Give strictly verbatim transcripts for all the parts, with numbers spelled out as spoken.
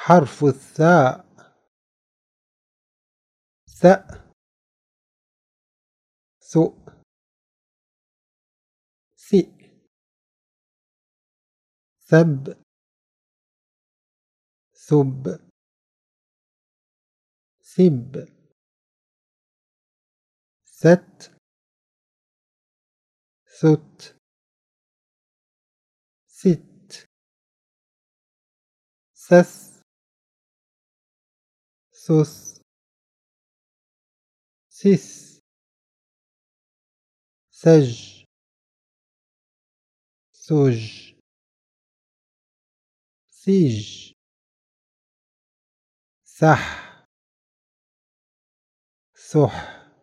حرف الثاء ثأ ثؤ ثئ ثب ثب ثب ثت ثت ثت ثث ثث ثث ثج ثج ثيج ثح ثح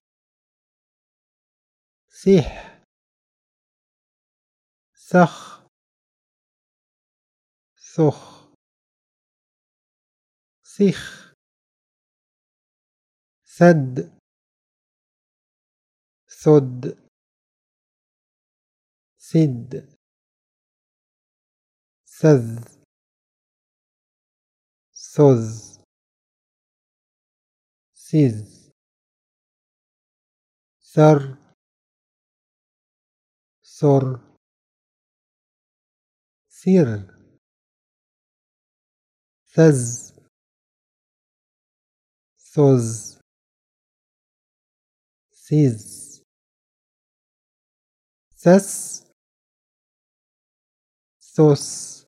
ثح ثخ ثخ ثخ ثد ثد ثد ثذ ثذ ثذ ثر ثر ثر ثز ثز ثز ثس ثس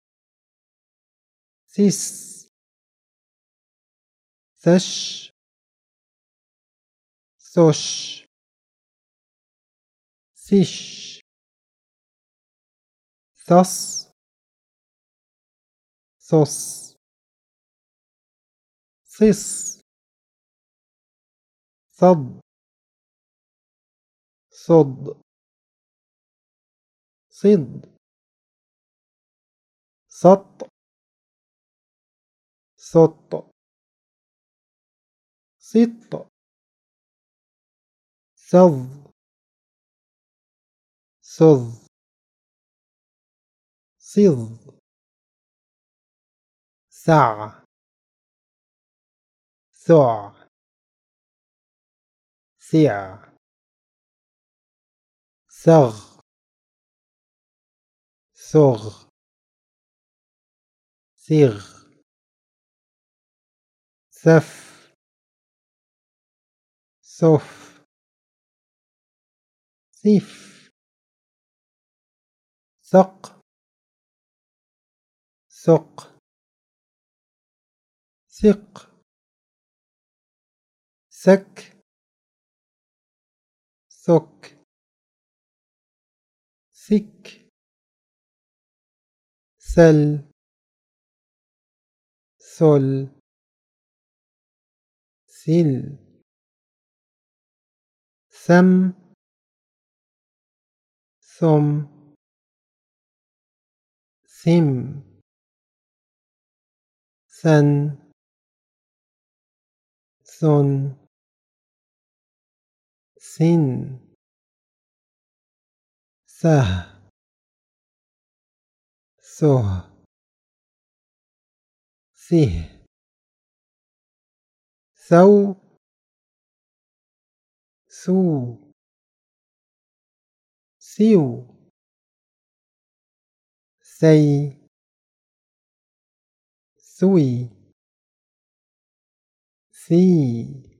ثس ثش ثش ثش ثص ثص ثص ثض صد صد سط سط سط سظ سظ صظ سع ثع ثع ثغ ثغ ثغ ثف ثف ثف ثق ثق ثق ثك ثك ثك ثل ثل ثل ثم ثم ثم ثن ثن ثن ثه ثه ثه ثو ثو ثيو ثي ثوي ثي